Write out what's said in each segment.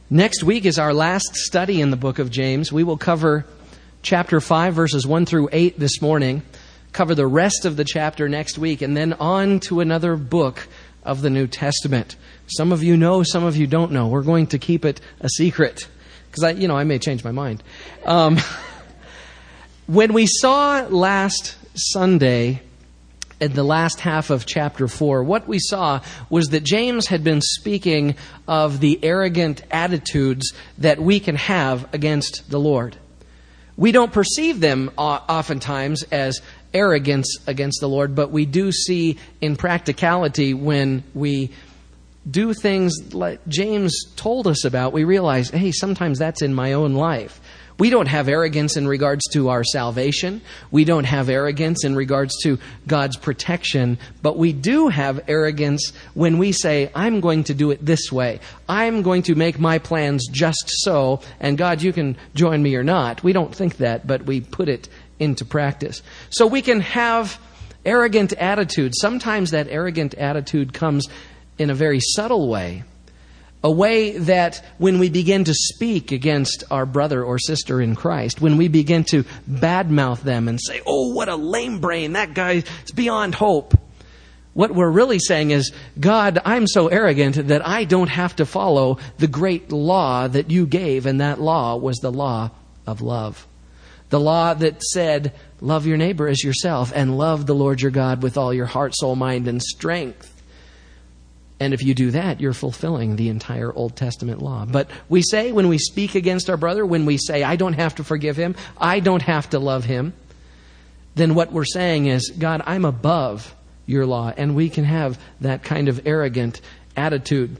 Next week is our last study in the book of James. We will cover chapter 5, verses 1 through 8 this morning, cover the rest of the chapter next week, and then on to another book of the New Testament. Some of you know, some of you don't know. We're going to keep it a secret, because I may change my mind. When we saw last Sunday, in the last half of chapter 4, what we saw was that James had been speaking of the arrogant attitudes that we can have against the Lord. We don't perceive them oftentimes as arrogance against the Lord, but we do see in practicality when we do things like James told us about, we realize, hey, sometimes that's in my own life. We don't have arrogance in regards to our salvation. We don't have arrogance in regards to God's protection. But we do have arrogance when we say, I'm going to do it this way. I'm going to make my plans just so. And God, you can join me or not. We don't think that, but we put it into practice. So we can have arrogant attitudes. Sometimes that arrogant attitude comes in a very subtle way. A way that when we begin to speak against our brother or sister in Christ, when we begin to badmouth them and say, oh, what a lame brain, that guy is beyond hope. What we're really saying is, God, I'm so arrogant that I don't have to follow the great law that you gave, and that law was the law of love. The law that said, love your neighbor as yourself and love the Lord your God with all your heart, soul, mind, and strength. And if you do that, you're fulfilling the entire Old Testament law. But we say when we speak against our brother, when we say, I don't have to forgive him, I don't have to love him, then what we're saying is, God, I'm above your law. And we can have that kind of arrogant attitude.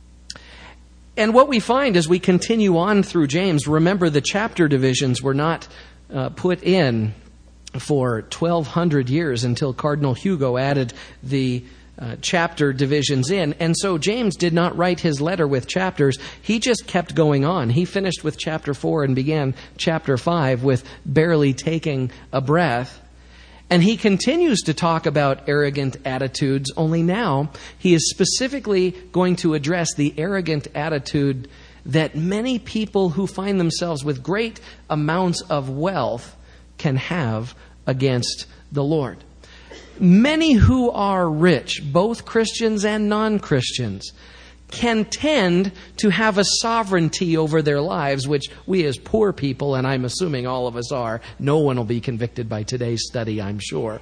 And what we find as we continue on through James, remember the chapter divisions were not put in for 1,200 years until Cardinal Hugo added the chapter divisions in. And so James did not write his letter with chapters. He just kept going on. He finished with chapter 4 and began chapter 5 with barely taking a breath. And he continues to talk about arrogant attitudes, only now he is specifically going to address the arrogant attitude that many people who find themselves with great amounts of wealth can have against the Lord. Many who are rich, both Christians and non-Christians, can tend to have a sovereignty over their lives, which we as poor people, and I'm assuming all of us are, no one will be convicted by today's study, I'm sure.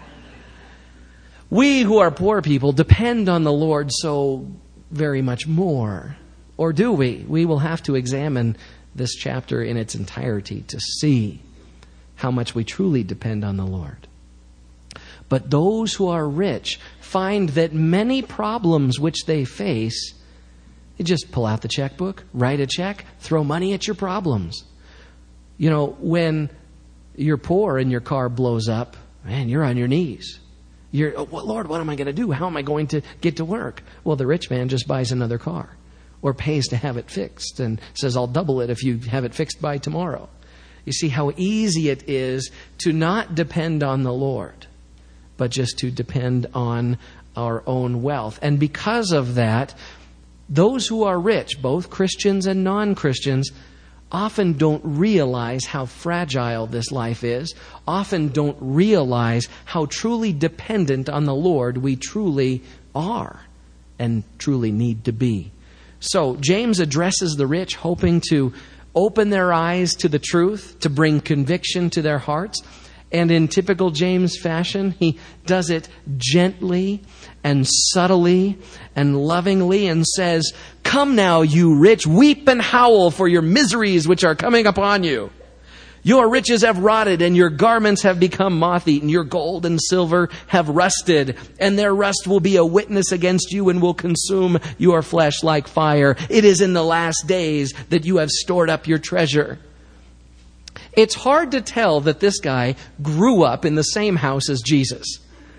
We who are poor people depend on the Lord so very much more. Or do we? We will have to examine this chapter in its entirety to see how much we truly depend on the Lord. But those who are rich find that many problems which they face, you just pull out the checkbook, write a check, throw money at your problems. You know, when you're poor and your car blows up, man, you're on your knees. Well, Lord, what am I going to do? How am I going to get to work? Well, the rich man just buys another car or pays to have it fixed and says, I'll double it if you have it fixed by tomorrow. You see how easy it is to not depend on the Lord, but just to depend on our own wealth. And because of that, those who are rich, both Christians and non-Christians, often don't realize how fragile this life is, often don't realize how truly dependent on the Lord we truly are and truly need to be. So James addresses the rich, hoping to open their eyes to the truth, to bring conviction to their hearts. And in typical James fashion, he does it gently and subtly and lovingly and says, come now, you rich, weep and howl for your miseries which are coming upon you. Your riches have rotted and your garments have become moth-eaten. Your gold and silver have rusted, and their rust will be a witness against you and will consume your flesh like fire. It is in the last days that you have stored up your treasure. It's hard to tell that this guy grew up in the same house as Jesus.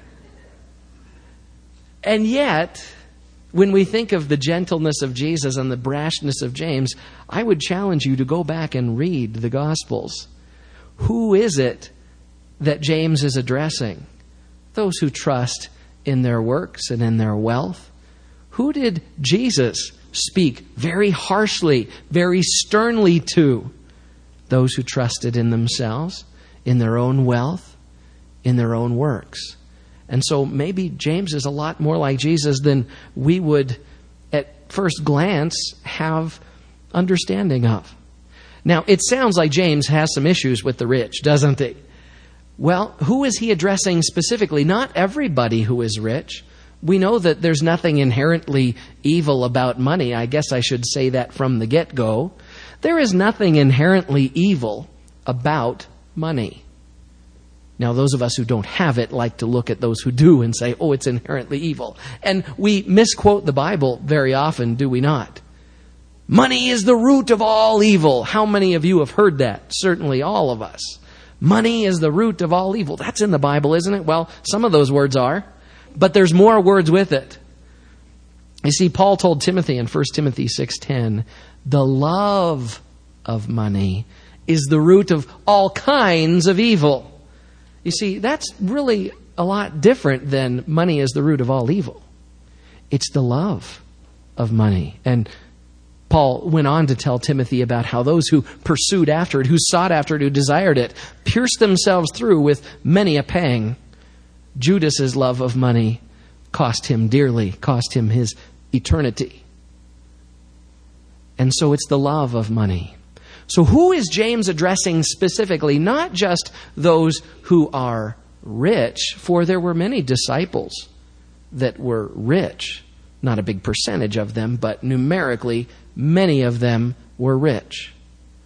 And yet, when we think of the gentleness of Jesus and the brashness of James, I would challenge you to go back and read the Gospels. Who is it that James is addressing? Those who trust in their works and in their wealth. Who did Jesus speak very harshly, very sternly to those who trusted in themselves, in their own wealth, in their own works. And so maybe James is a lot more like Jesus than we would at first glance have understanding of. Now, it sounds like James has some issues with the rich, doesn't he? Well, who is he addressing specifically? Not everybody who is rich. We know that there's nothing inherently evil about money. I guess I should say that from the get-go. There is nothing inherently evil about money. Now, those of us who don't have it like to look at those who do and say, oh, it's inherently evil. And we misquote the Bible very often, do we not? Money is the root of all evil. How many of you have heard that? Certainly all of us. Money is the root of all evil. That's in the Bible, isn't it? Well, some of those words are, but there's more words with it. You see, Paul told Timothy in 1 Timothy 6:10, the love of money is the root of all kinds of evil. You see, that's really a lot different than money is the root of all evil. It's the love of money. And Paul went on to tell Timothy about how those who pursued after it, who sought after it, who desired it, pierced themselves through with many a pang. Judas's love of money cost him dearly, cost him his eternity. And so it's the love of money. So who is James addressing specifically? Not just those who are rich, for there were many disciples that were rich. Not a big percentage of them, but numerically, many of them were rich.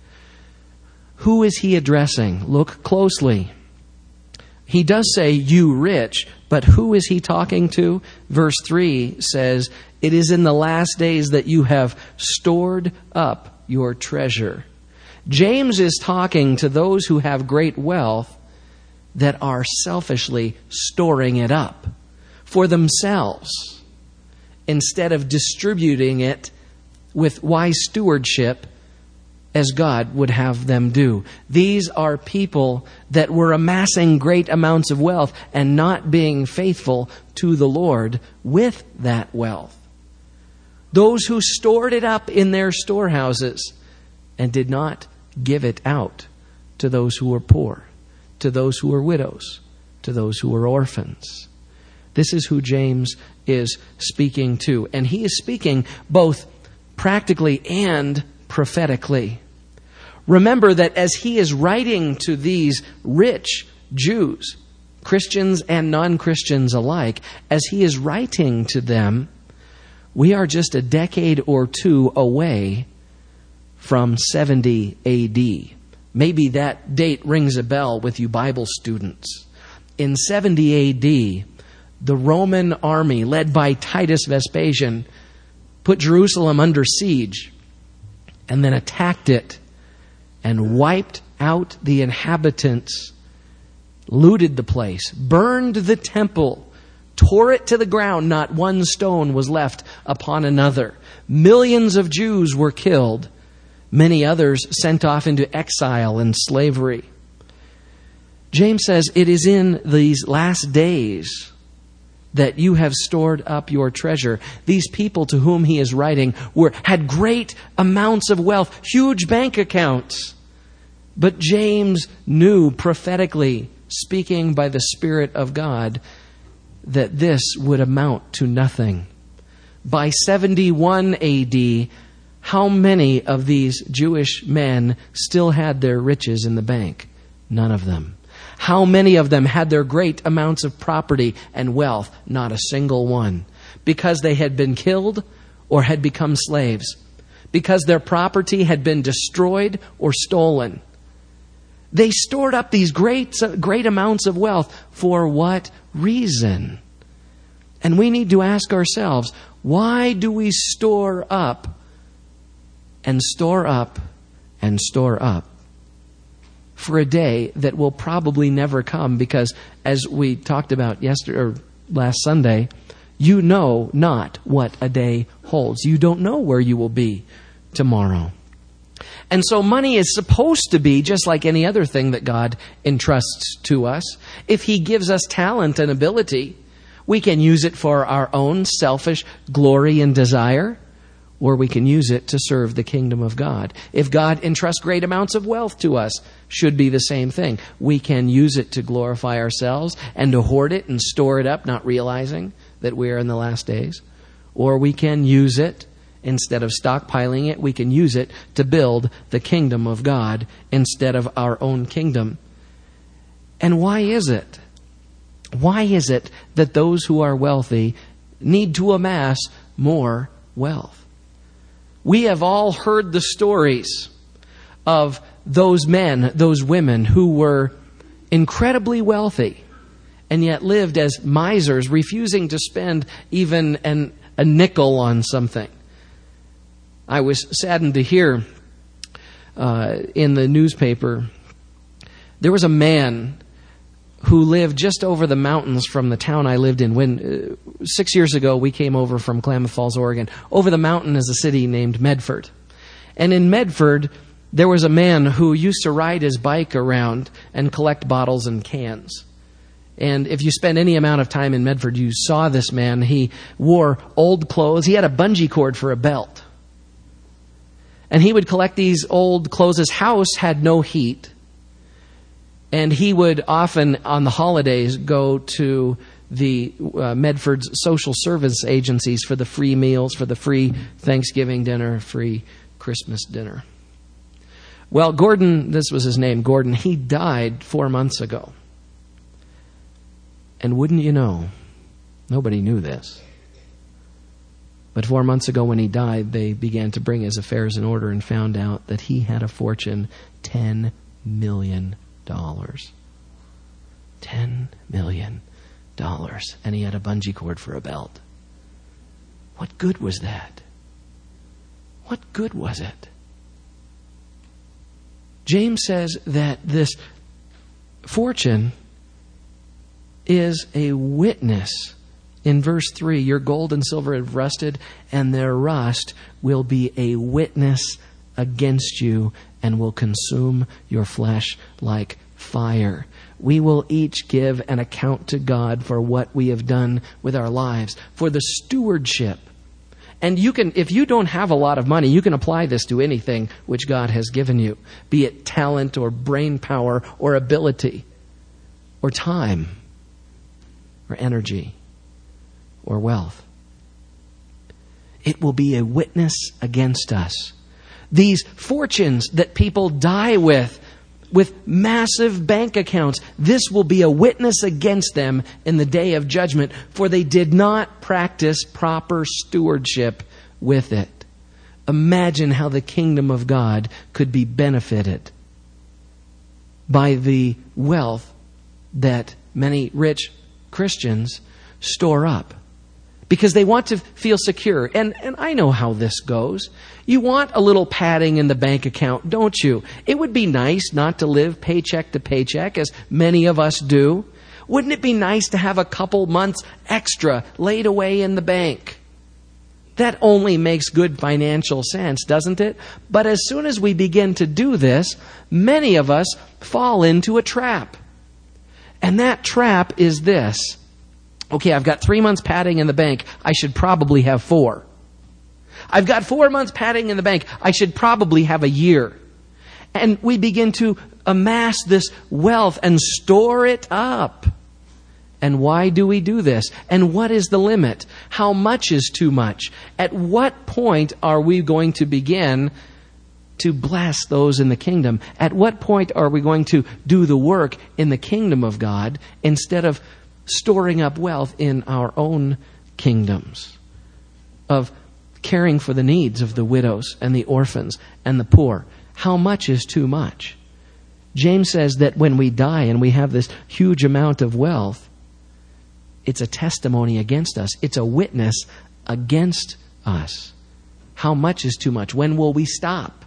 Who is he addressing? Look closely. He does say, you rich, but who is he talking to? Verse 3 says, it is in the last days that you have stored up your treasure. James is talking to those who have great wealth that are selfishly storing it up for themselves instead of distributing it with wise stewardship as God would have them do. These are people that were amassing great amounts of wealth and not being faithful to the Lord with that wealth. Those who stored it up in their storehouses and did not give it out to those who were poor, to those who were widows, to those who were orphans. This is who James is speaking to. And he is speaking both practically and prophetically. Remember that as he is writing to these rich Jews, Christians and non-Christians alike, as he is writing to them, we are just a decade or two away from 70 A.D. Maybe that date rings a bell with you Bible students. In 70 A.D., the Roman army, led by Titus Vespasian, put Jerusalem under siege and then attacked it and wiped out the inhabitants, looted the place, burned the temple, tore it to the ground. Not one stone was left upon another. Millions of Jews were killed. Many others sent off into exile and slavery. James says, it is in these last days that you have stored up your treasure. These people to whom he is writing had great amounts of wealth, huge bank accounts. But James knew prophetically, speaking by the Spirit of God, that this would amount to nothing. By 71 A.D., how many of these Jewish men still had their riches in the bank? None of them. How many of them had their great amounts of property and wealth? Not a single one. Because they had been killed or had become slaves. Because their property had been destroyed or stolen. They stored up these great amounts of wealth. For what reason? And we need to ask ourselves, why do we store up and store up and store up for a day that will probably never come? Because as we talked about yesterday or last Sunday, you know not what a day holds. You don't know where you will be tomorrow. And so money is supposed to be just like any other thing that God entrusts to us. If he gives us talent and ability, we can use it for our own selfish glory and desire, or we can use it to serve the kingdom of God. If God entrusts great amounts of wealth to us, should be the same thing. We can use it to glorify ourselves and to hoard it and store it up, not realizing that we are in the last days. Or we can use it, instead of stockpiling it, we can use it to build the kingdom of God instead of our own kingdom. And why is it? Why is it that those who are wealthy need to amass more wealth? We have all heard the stories of those men, those women who were incredibly wealthy and yet lived as misers, refusing to spend even a nickel on something. I was saddened to hear in the newspaper, there was a man who lived just over the mountains from the town I lived in. When 6 years ago we came over from Klamath Falls, Oregon. Over the mountain is a city named Medford. And in Medford, there was a man who used to ride his bike around and collect bottles and cans. And if you spend any amount of time in Medford, you saw this man. He wore old clothes. He had a bungee cord for a belt. And he would collect these old clothes. His house had no heat. And he would often, on the holidays, go to the Medford's social service agencies for the free meals, for the free Thanksgiving dinner, free Christmas dinner. Well, Gordon, this was his name, Gordon, he died 4 months ago. And wouldn't you know, nobody knew this. But 4 months ago when he died, they began to bring his affairs in order and found out that he had a fortune, $10 million. $10 million. And he had a bungee cord for a belt. What good was that? What good was it? James says that this fortune is a witness. In verse 3, your gold and silver have rusted, and their rust will be a witness against you and will consume your flesh like fire. We will each give an account to God for what we have done with our lives, for the stewardship. And you can, if you don't have a lot of money, you can apply this to anything which God has given you, be it talent or brain power or ability or time or energy or wealth. It will be a witness against us. These fortunes that people die with massive bank accounts, this will be a witness against them in the day of judgment, for they did not practice proper stewardship with it. Imagine how the kingdom of God could be benefited by the wealth that many rich Christians store up. Because they want to feel secure. And I know how this goes. You want a little padding in the bank account, don't you? It would be nice not to live paycheck to paycheck, as many of us do. Wouldn't it be nice to have a couple months extra laid away in the bank? That only makes good financial sense, doesn't it? But as soon as we begin to do this, many of us fall into a trap. And that trap is this. Okay, I've got 3 months padding in the bank. I should probably have 4. I've got 4 months padding in the bank. I should probably have a year. And we begin to amass this wealth and store it up. And why do we do this? And what is the limit? How much is too much? At what point are we going to begin to bless those in the kingdom? At what point are we going to do the work in the kingdom of God instead of storing up wealth in our own kingdoms, of caring for the needs of the widows and the orphans and the poor? How much is too much? James says that when we die and we have this huge amount of wealth, it's a testimony against us. It's a witness against us. How much is too much? When will we stop?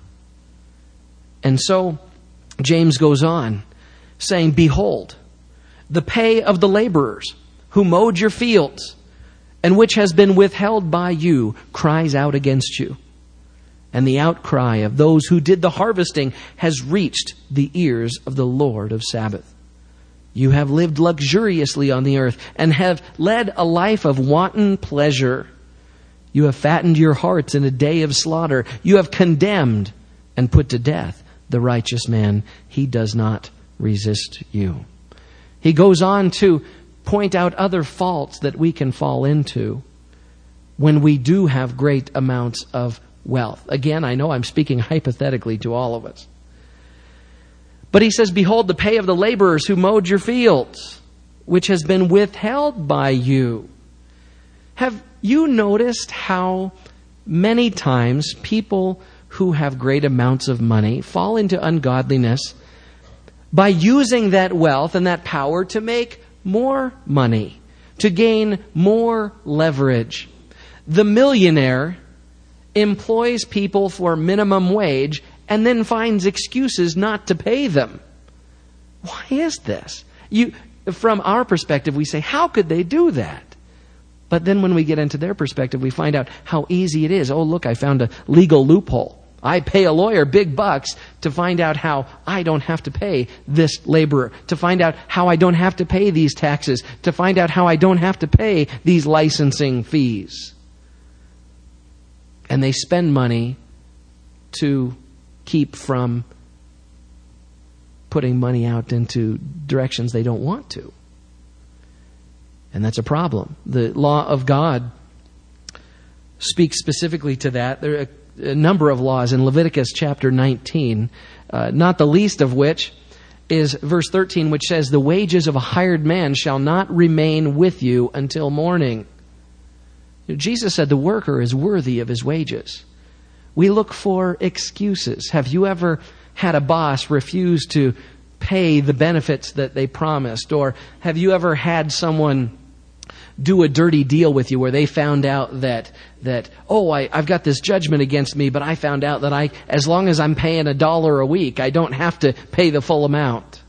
And so James goes on saying, behold, the pay of the laborers who mowed your fields, and which has been withheld by you, cries out against you. And the outcry of those who did the harvesting has reached the ears of the Lord of Sabaoth. You have lived luxuriously on the earth and have led a life of wanton pleasure. You have fattened your hearts in a day of slaughter. You have condemned and put to death the righteous man. He does not resist you. He goes on to point out other faults that we can fall into when we do have great amounts of wealth. Again, I know I'm speaking hypothetically to all of us. But he says, behold, the pay of the laborers who mowed your fields, which has been withheld by you. Have you noticed how many times people who have great amounts of money fall into ungodliness by using that wealth and that power to make more money, to gain more leverage? The millionaire employs people for minimum wage and then finds excuses not to pay them. Why is this? From our perspective, we say, how could they do that? But then when we get into their perspective, we find out how easy it is. Oh, look, I found a legal loophole. I pay a lawyer big bucks to find out how I don't have to pay this laborer, to find out how I don't have to pay these taxes, to find out how I don't have to pay these licensing fees. And they spend money to keep from putting money out into directions they don't want to. And that's a problem. The law of God speaks specifically to that. There are a number of laws in Leviticus chapter 19, not the least of which is verse 13, which says, the wages of a hired man shall not remain with you until morning. Jesus said the worker is worthy of his wages. We look for excuses. Have you ever had a boss refuse to pay the benefits that they promised? Or have you ever had someone do a dirty deal with you where they found out that I've got this judgment against me, but I found out that as long as I'm paying $1 a week, I don't have to pay the full amount.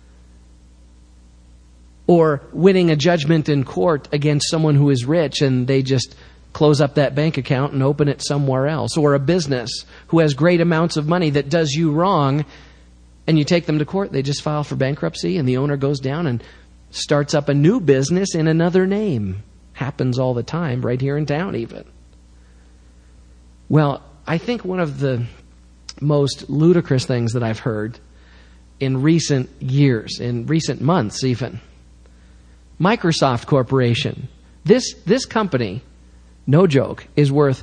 Or winning a judgment in court against someone who is rich and they just close up that bank account and open it somewhere else. Or a business who has great amounts of money that does you wrong, and you take them to court, they just file for bankruptcy, and the owner goes down and starts up a new business in another name. Happens all the time, right here in town even. Well, I think one of the most ludicrous things that I've heard in recent years, in recent months even, Microsoft Corporation. This company, no joke, is worth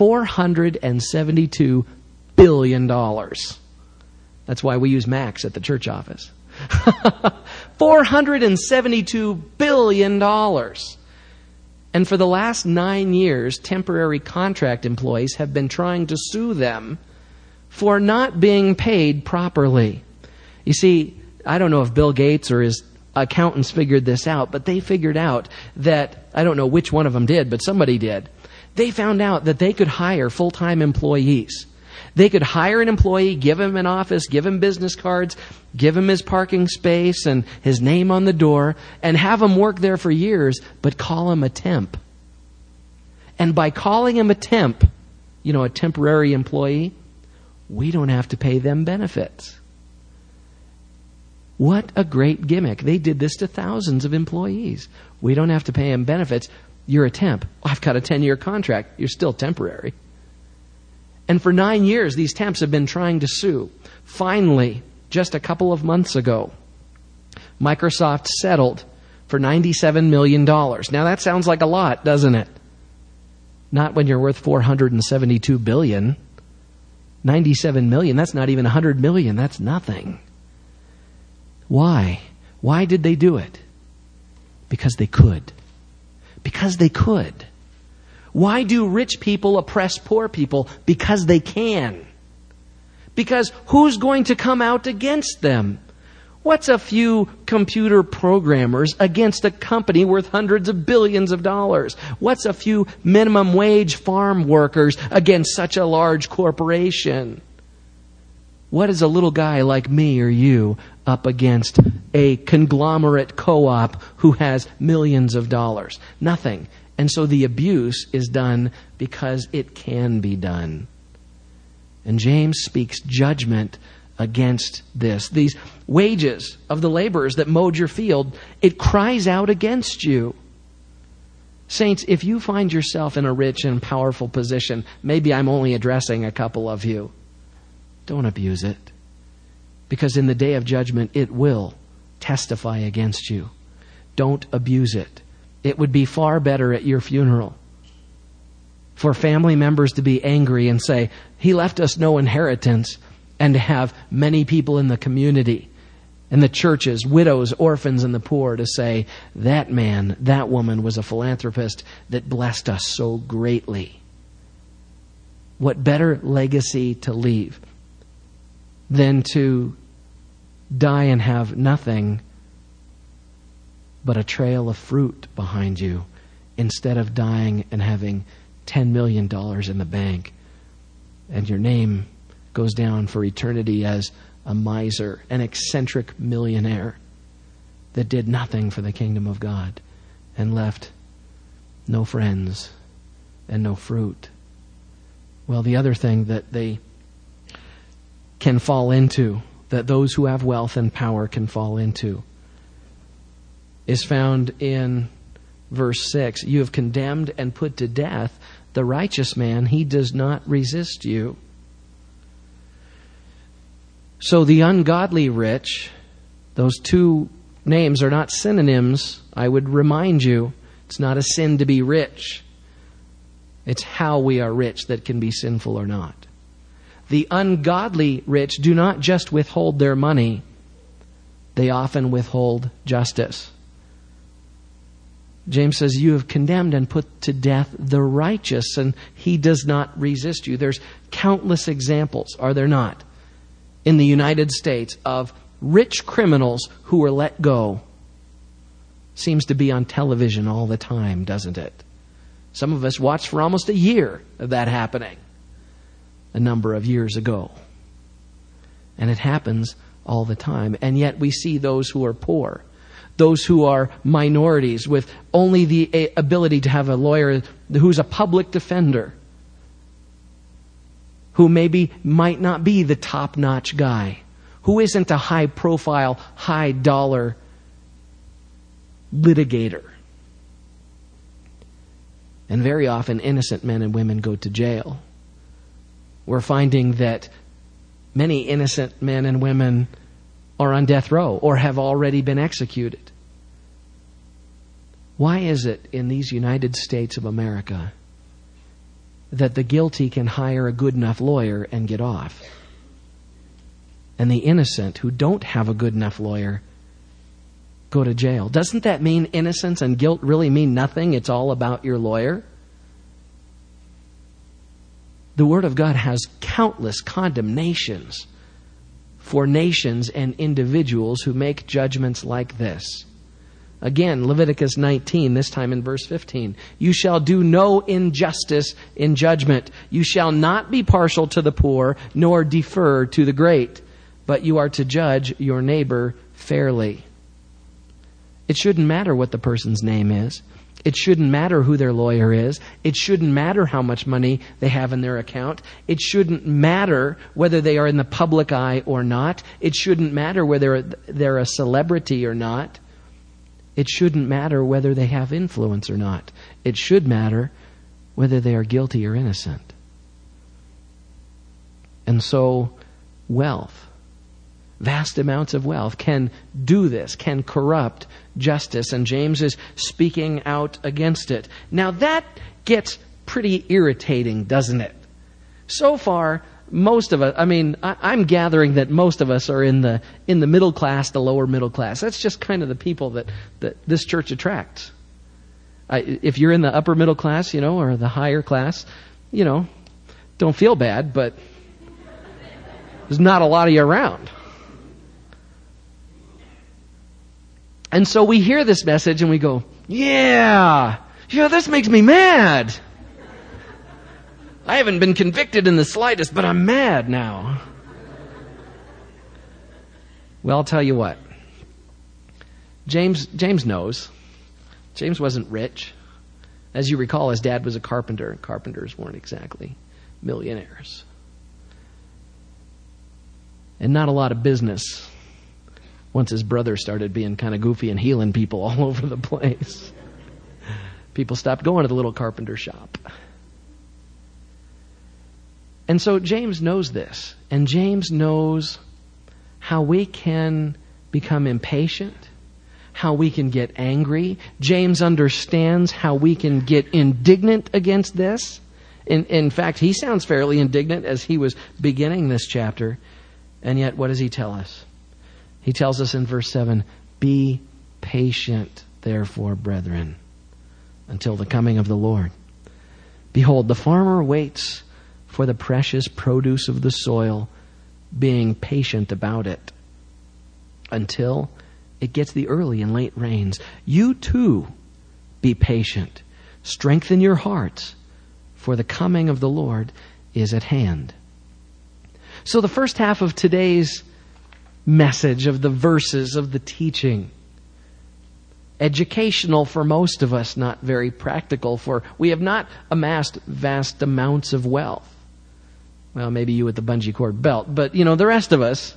$472 billion. That's why we use Macs at the church office. $472 billion. And for the last 9 years, temporary contract employees have been trying to sue them for not being paid properly. You see, I don't know if Bill Gates or his accountants figured this out, but they figured out that, I don't know which one of them did, but somebody did. They found out that they could hire full-time employees. They could hire an employee, give him an office, give him business cards, give him his parking space and his name on the door, and have him work there for years, but call him a temp. And by calling him a temp, a temporary employee, we don't have to pay them benefits. What a great gimmick. They did this to thousands of employees. We don't have to pay them benefits. You're a temp. I've got a 10-year contract. You're still temporary. And for 9 years, these temps have been trying to sue. Finally, just a couple of months ago, Microsoft settled for $97 million. Now that sounds like a lot, doesn't it? Not when you're worth $472 billion. $97 million, that's not even $100 million. That's nothing. Why? Why did they do it? Because they could. Because they could. Why do rich people oppress poor people? Because they can. Because who's going to come out against them? What's a few computer programmers against a company worth hundreds of billions of dollars? What's a few minimum wage farm workers against such a large corporation? What is a little guy like me or you up against a conglomerate co-op who has millions of dollars? Nothing. And so the abuse is done because it can be done. And James speaks judgment against this. These wages of the laborers that mowed your field, it cries out against you. Saints, if you find yourself in a rich and powerful position, maybe I'm only addressing a couple of you, don't abuse it. Because in the day of judgment, it will testify against you. Don't abuse it. It would be far better at your funeral for family members to be angry and say, he left us no inheritance, and to have many people in the community, in the churches, widows, orphans, and the poor to say, that man, that woman was a philanthropist that blessed us so greatly. What better legacy to leave than to die and have nothing but a trail of fruit behind you, instead of dying and having $10 million in the bank and your name goes down for eternity as a miser, an eccentric millionaire that did nothing for the kingdom of God and left no friends and no fruit. Well, the other thing that they can fall into, that those who have wealth and power can fall into, is found in verse 6. You have condemned and put to death the righteous man. He does not resist you. So the ungodly rich, those two names are not synonyms. I would remind you, it's not a sin to be rich. It's how we are rich that can be sinful or not. The ungodly rich do not just withhold their money, they often withhold justice. James says, you have condemned and put to death the righteous, and he does not resist you. There's countless examples, are there not, in the United States of rich criminals who were let go. Seems to be on television all the time, doesn't it? Some of us watched for almost a year of that happening a number of years ago. And it happens all the time. And yet we see those who are poor, those who are minorities with only the ability to have a lawyer who's a public defender, who maybe might not be the top-notch guy, who isn't a high-profile, high-dollar litigator. And very often innocent men and women go to jail. We're finding that many innocent men and women are on death row or have already been executed. Why is it in these United States of America that the guilty can hire a good enough lawyer and get off, and the innocent who don't have a good enough lawyer go to jail? Doesn't that mean innocence and guilt really mean nothing? It's all about your lawyer? The Word of God has countless condemnations for nations and individuals who make judgments like this. Again, Leviticus 19, this time in verse 15. You shall do no injustice in judgment. You shall not be partial to the poor, nor defer to the great, but you are to judge your neighbor fairly. It shouldn't matter what the person's name is. It shouldn't matter who their lawyer is. It shouldn't matter how much money they have in their account. It shouldn't matter whether they are in the public eye or not. It shouldn't matter whether they're a celebrity or not. It shouldn't matter whether they have influence or not. It should matter whether they are guilty or innocent. And so, wealth, vast amounts of wealth, can do this, can corrupt justice. And James is speaking out against it. Now that gets pretty irritating, doesn't it? So far, most of us, I'm gathering that most of us are in the middle class, the lower middle class. That's just kind of the people that this church attracts. If you're in the upper middle class, or the higher class, don't feel bad, but there's not a lot of you around. And so we hear this message and we go, yeah, this makes me mad. I haven't been convicted in the slightest, but I'm mad now. Well, I'll tell you what. James knows. James wasn't rich. As you recall, his dad was a carpenter, and carpenters weren't exactly millionaires. And not a lot of business once his brother started being kind of goofy and healing people all over the place. People stopped going to the little carpenter shop. And so James knows this. And James knows how we can become impatient, how we can get angry. James understands how we can get indignant against this. In fact, he sounds fairly indignant as he was beginning this chapter. And yet, what does he tell us? He tells us in verse 7, "Be patient, therefore, brethren, until the coming of the Lord. Behold, the farmer waits for the precious produce of the soil, being patient about it, until it gets the early and late rains. You too be patient. Strengthen your hearts, for the coming of the Lord is at hand." So the first half of today's message, of the verses, of the teaching, educational for most of us, not very practical, for we have not amassed vast amounts of wealth. Well, maybe you with the bungee cord belt, but the rest of us.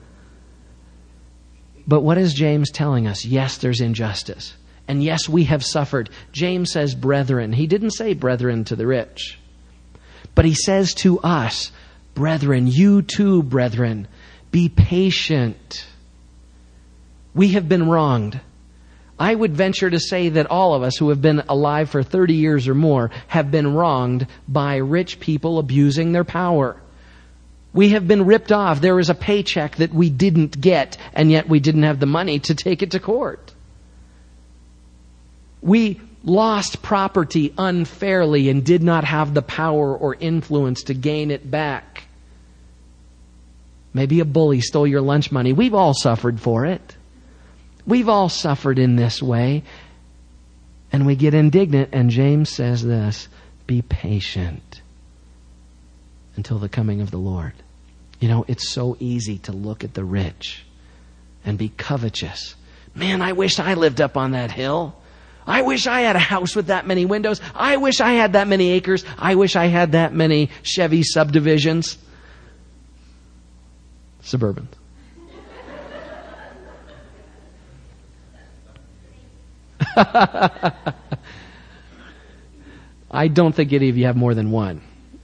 But what is James telling us? Yes, there's injustice. And yes, we have suffered. James says brethren. He didn't say brethren to the rich. But he says to us, brethren, you too, brethren, be patient. We have been wronged. I would venture to say that all of us who have been alive for 30 years or more have been wronged by rich people abusing their power. We have been ripped off. There was a paycheck that we didn't get, and yet we didn't have the money to take it to court. We lost property unfairly and did not have the power or influence to gain it back. Maybe a bully stole your lunch money. We've all suffered for it. We've all suffered in this way. And we get indignant, and James says this, "Be patient until the coming of the Lord." It's so easy to look at the rich and be covetous. Man, I wish I lived up on that hill. I wish I had a house with that many windows. I wish I had that many acres. I wish I had that many Chevy subdivisions. Suburban. I don't think any of you have more than one.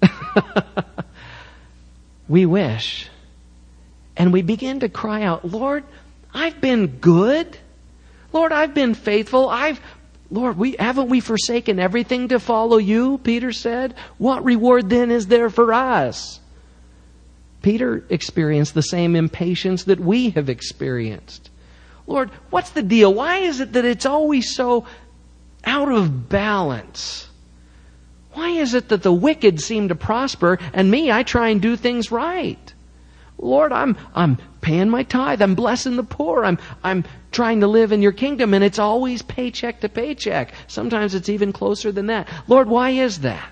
We wish. And we begin to cry out, Lord, I've been good. Lord, I've been faithful. Haven't we forsaken everything to follow you? Peter said. What reward then is there for us? Peter experienced the same impatience that we have experienced. Lord, what's the deal? Why is it that it's always so out of balance? Why is it that the wicked seem to prosper and me, I try and do things right? Lord, I'm paying my tithe. I'm blessing the poor. I'm trying to live in your kingdom, and it's always paycheck to paycheck. Sometimes it's even closer than that. Lord, why is that?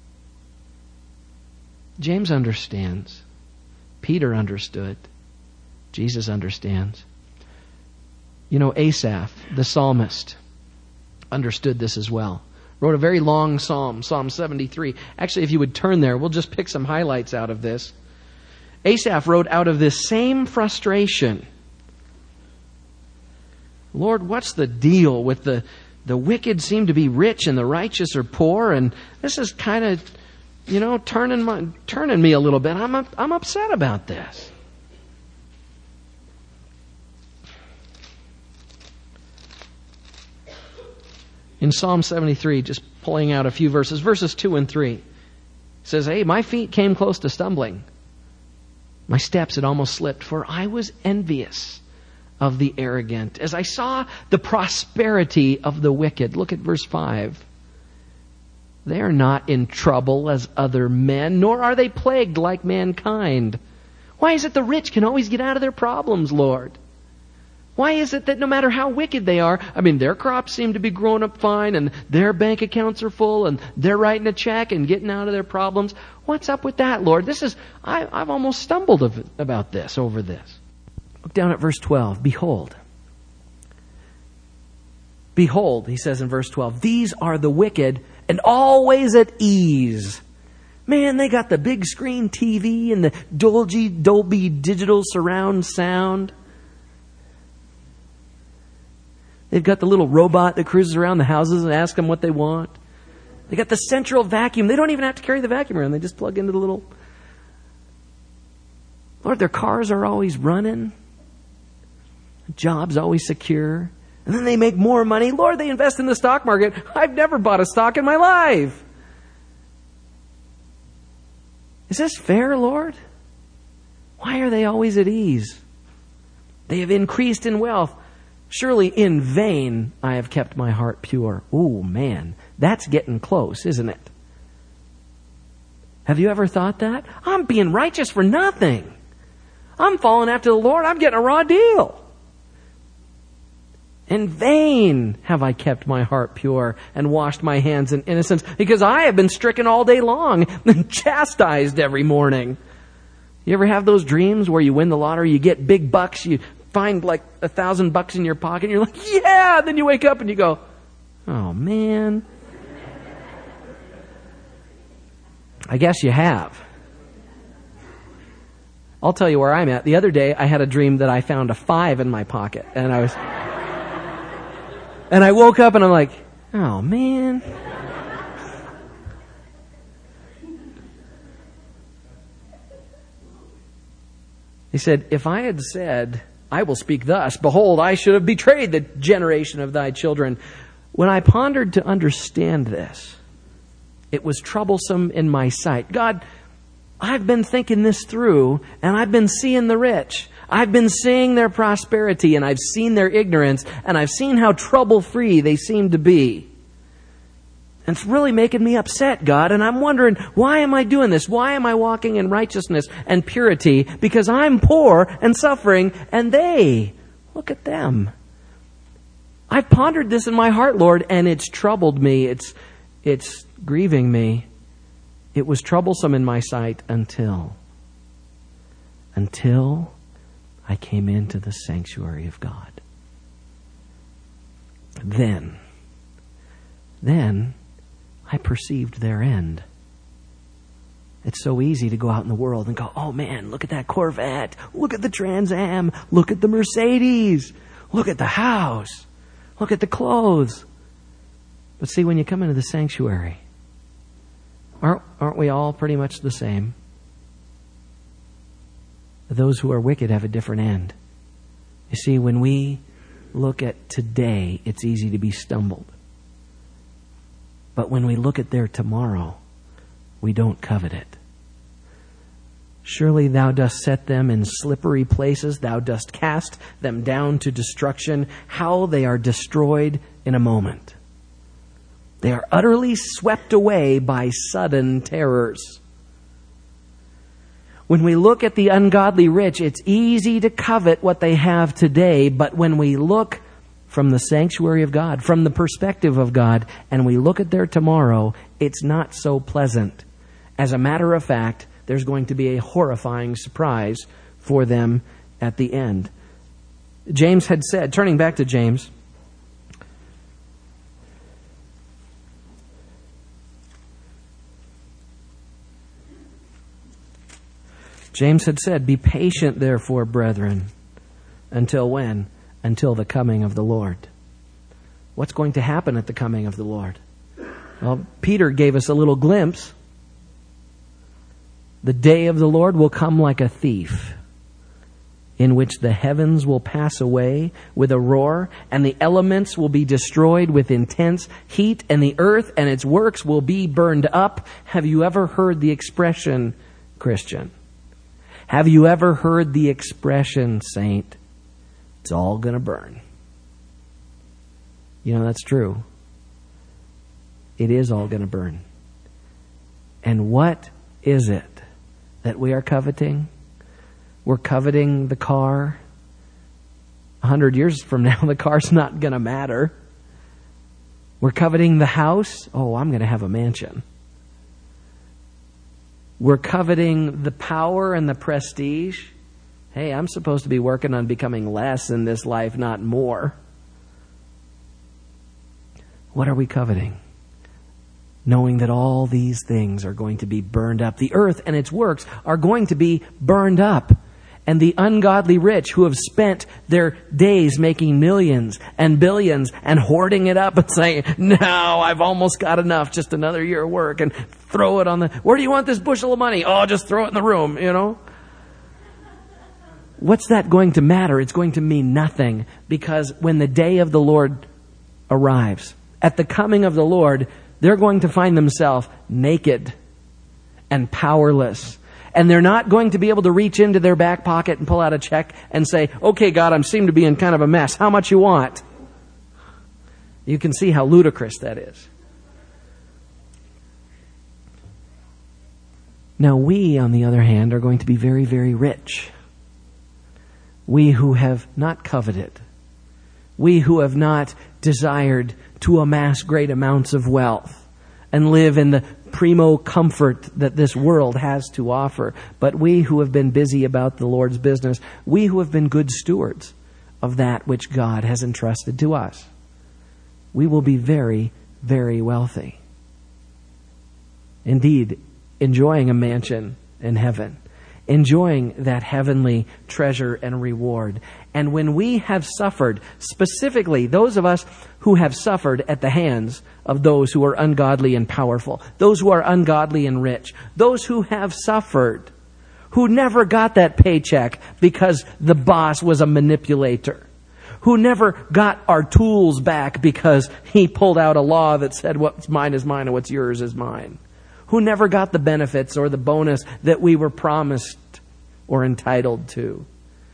James understands. Peter understood. Jesus understands. Asaph, the psalmist, understood this as well. Wrote a very long psalm, Psalm 73. Actually, if you would turn there, we'll just pick some highlights out of this. Asaph wrote out of this same frustration. Lord, what's the deal with the wicked seem to be rich and the righteous are poor? And this is kind of, turning me a little bit. I'm upset about this. In Psalm 73, just pulling out a few verses, verses 2 and 3, it says, "Hey, my feet came close to stumbling. My steps had almost slipped, for I was envious of the arrogant, as I saw the prosperity of the wicked." Look at verse 5. "They are not in trouble as other men, nor are they plagued like mankind." Why is it the rich can always get out of their problems, Lord? Why is it that no matter how wicked they are, their crops seem to be growing up fine, and their bank accounts are full, and they're writing a check and getting out of their problems? What's up with that, Lord? I've almost stumbled about this, over this. Look down at verse 12. Behold, he says in verse 12, "These are the wicked and always at ease." Man, they got the big screen TV and the Dolby digital surround sound. They've got the little robot that cruises around the houses and asks them what they want. They got the central vacuum. They don't even have to carry the vacuum around. They just plug into the little... Lord, their cars are always running. Jobs always secure. And then they make more money. Lord, they invest in the stock market. I've never bought a stock in my life. Is this fair, Lord? Why are they always at ease? They have increased in wealth. Surely in vain I have kept my heart pure. Ooh, man, that's getting close, isn't it? Have you ever thought that? I'm being righteous for nothing. I'm following after the Lord. I'm getting a raw deal. In vain have I kept my heart pure and washed my hands in innocence, because I have been stricken all day long and chastised every morning. You ever have those dreams where you win the lottery, you get big bucks, you find like $1,000 in your pocket, and you're like, yeah! Then you wake up and you go, oh man. I guess you have. I'll tell you where I'm at. The other day I had a dream that I found a 5 in my pocket, and I woke up and I'm like, oh man. He said, if I had said, I will speak thus, behold, I should have betrayed the generation of thy children. When I pondered to understand this, it was troublesome in my sight. God, I've been thinking this through, and I've been seeing the rich. I've been seeing their prosperity, and I've seen their ignorance, and I've seen how trouble-free they seem to be. And it's really making me upset, God, and I'm wondering, why am I doing this? Why am I walking in righteousness and purity? Because I'm poor and suffering, and they, look at them. I've pondered this in my heart, Lord, and it's troubled me. It's grieving me. It was troublesome in my sight until I came into the sanctuary of God. Then I perceived their end. It's so easy to go out in the world and go, oh man, look at that Corvette. Look at the Trans Am. Look at the Mercedes. Look at the house. Look at the clothes. But see, when you come into the sanctuary, aren't we all pretty much the same? Those who are wicked have a different end. You see, when we look at today, it's easy to be stumbled. But when we look at their tomorrow, we don't covet it. Surely thou dost set them in slippery places. Thou dost cast them down to destruction. How they are destroyed in a moment. They are utterly swept away by sudden terrors. When we look at the ungodly rich, it's easy to covet what they have today, but when we look from the sanctuary of God, from the perspective of God, and we look at their tomorrow, it's not so pleasant. As a matter of fact, there's going to be a horrifying surprise for them at the end. James had said, turning back to James, James had said, be patient, therefore, brethren, until when? Until the coming of the Lord. What's going to happen at the coming of the Lord? Well, Peter gave us a little glimpse. The day of the Lord will come like a thief, in which the heavens will pass away with a roar, and the elements will be destroyed with intense heat, and the earth and its works will be burned up. Have you ever heard the expression, Christian? Have you ever heard the expression, saint? It's all going to burn. You know, that's true. It is all going to burn. And what is it that we are coveting? We're coveting the car. 100 years from now, the car's not going to matter. We're coveting the house. Oh, I'm going to have a mansion. We're coveting the power and the prestige. Hey, I'm supposed to be working on becoming less in this life, not more. What are we coveting? Knowing that all these things are going to be burned up. The earth and its works are going to be burned up. And the ungodly rich who have spent their days making millions and billions and hoarding it up and saying, no, I've almost got enough, just another year of work, and throw it on the, where do you want this bushel of money? Oh, just throw it in the room, What's that going to matter? It's going to mean nothing, because when the day of the Lord arrives, at the coming of the Lord, they're going to find themselves naked and powerless. And they're not going to be able to reach into their back pocket and pull out a check and say, okay, God, I seem to be in kind of a mess. How much you want? You can see how ludicrous that is. Now we, on the other hand, are going to be very, very rich. We who have not coveted. We who have not desired to amass great amounts of wealth and live in the primo comfort that this world has to offer. But we who have been busy about the Lord's business, we who have been good stewards of that which God has entrusted to us, we will be very, very wealthy. Indeed, enjoying a mansion in heaven, enjoying that heavenly treasure and reward. And when we have suffered, specifically those of us who have suffered at the hands of those who are ungodly and powerful, those who are ungodly and rich, those who have suffered, who never got that paycheck because the boss was a manipulator, who never got our tools back because he pulled out a law that said what's mine is mine and what's yours is mine, who never got the benefits or the bonus that we were promised or entitled to.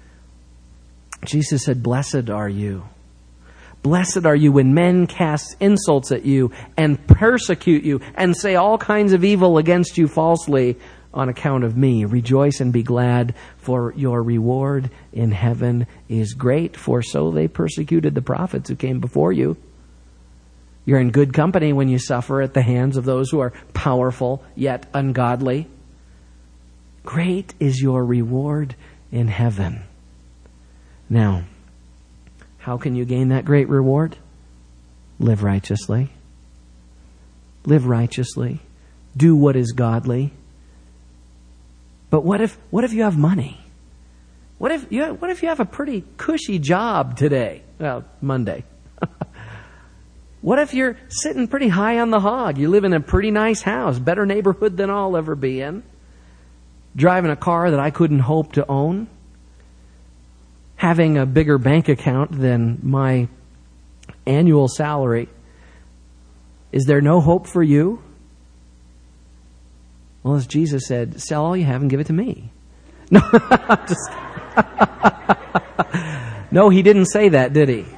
Jesus said, blessed are you. Blessed are you when men cast insults at you and persecute you and say all kinds of evil against you falsely on account of me. Rejoice and be glad, for your reward in heaven is great, for so they persecuted the prophets who came before you. You're in good company when you suffer at the hands of those who are powerful yet ungodly. Great is your reward in heaven. Now, how can you gain that great reward? Live righteously. Live righteously. Do what is godly. But what if you have money? What if you have a pretty cushy job today? Well, Monday. What if you're sitting pretty high on the hog? You live in a pretty nice house, better neighborhood than I'll ever be in. Driving a car that I couldn't hope to own. Having a bigger bank account than my annual salary. Is there no hope for you? Well, as Jesus said, sell all you have and give it to me. No, no, he didn't say that, did he?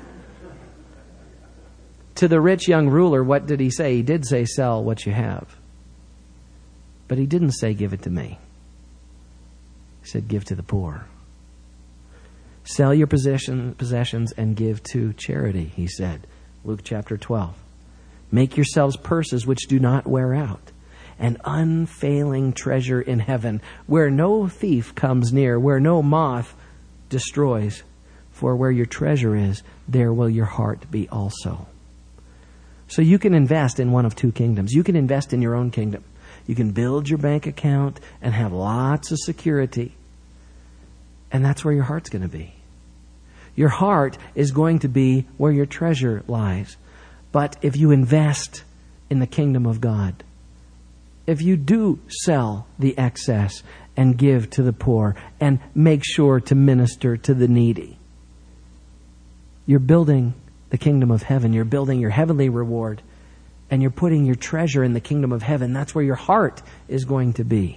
To the rich young ruler, what did he say? He did say, sell what you have. But he didn't say, give it to me. He said, give to the poor. Sell your possessions and give to charity, he said. Luke chapter 12. Make yourselves purses which do not wear out, an unfailing treasure in heaven, where no thief comes near, where no moth destroys. For where your treasure is, there will your heart be also. So you can invest in one of two kingdoms. You can invest in your own kingdom. You can build your bank account and have lots of security. And that's where your heart's going to be. Your heart is going to be where your treasure lies. But if you invest in the kingdom of God, if you do sell the excess and give to the poor and make sure to minister to the needy, you're building the kingdom of heaven. You're building your heavenly reward, and you're putting your treasure in the kingdom of heaven. That's where your heart is going to be.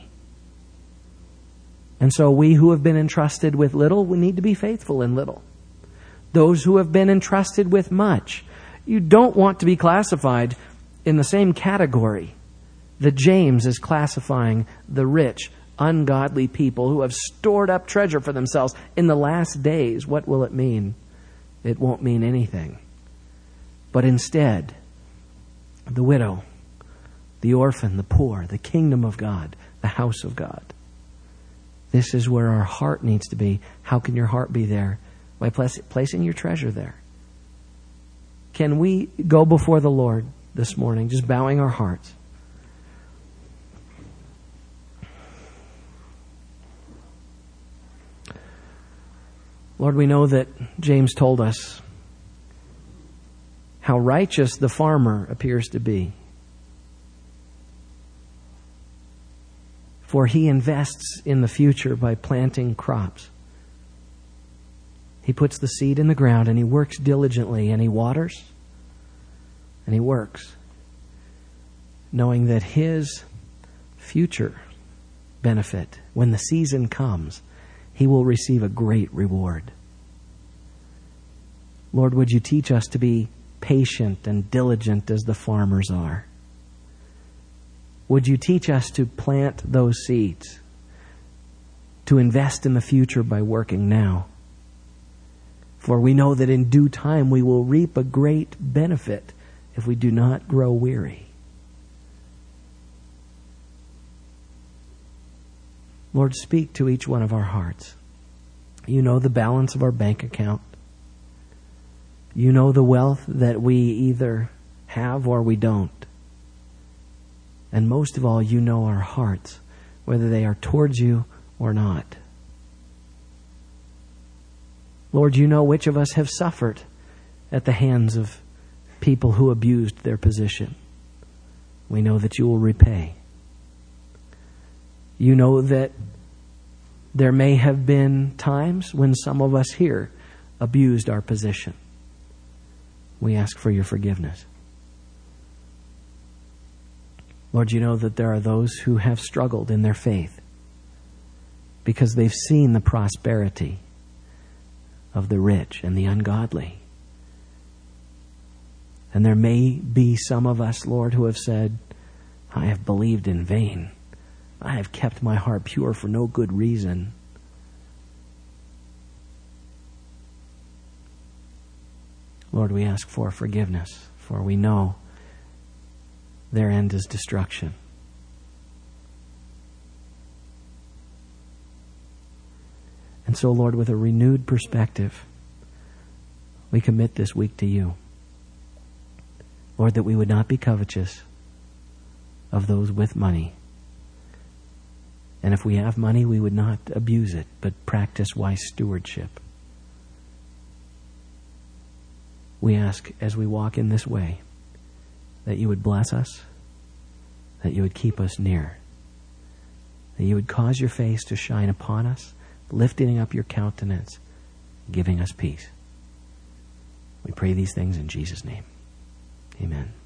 And so we who have been entrusted with little, we need to be faithful in little. Those who have been entrusted with much, you don't want to be classified in the same category that James is classifying the rich, ungodly people who have stored up treasure for themselves in the last days. What will it mean? It won't mean anything. But instead, the widow, the orphan, the poor, the kingdom of God, the house of God. This is where our heart needs to be. How can your heart be there? By placing your treasure there. Can we go before the Lord this morning, just bowing our hearts? Lord, we know that James told us how righteous the farmer appears to be. For he invests in the future by planting crops. He puts the seed in the ground and he works diligently and he waters and he works, knowing that his future benefit, when the season comes, he will receive a great reward. Lord, would you teach us to be patient and diligent as the farmers are? Would you teach us to plant those seeds, to invest in the future by working now? For we know that in due time we will reap a great benefit if we do not grow weary. Lord, speak to each one of our hearts. You know the balance of our bank account. You know the wealth that we either have or we don't. And most of all, you know our hearts, whether they are towards you or not. Lord, you know which of us have suffered at the hands of people who abused their position. We know that you will repay. You know that there may have been times when some of us here abused our position. We ask for your forgiveness. Lord, you know that there are those who have struggled in their faith because they've seen the prosperity of the rich and the ungodly. And there may be some of us, Lord, who have said, I have believed in vain. I have kept my heart pure for no good reason. Lord, we ask for forgiveness, for we know their end is destruction. And so, Lord, with a renewed perspective, we commit this week to you. Lord, that we would not be covetous of those with money. And if we have money, we would not abuse it, but practice wise stewardship. We ask, as we walk in this way, that you would bless us, that you would keep us near, that you would cause your face to shine upon us, lifting up your countenance, giving us peace. We pray these things in Jesus' name. Amen.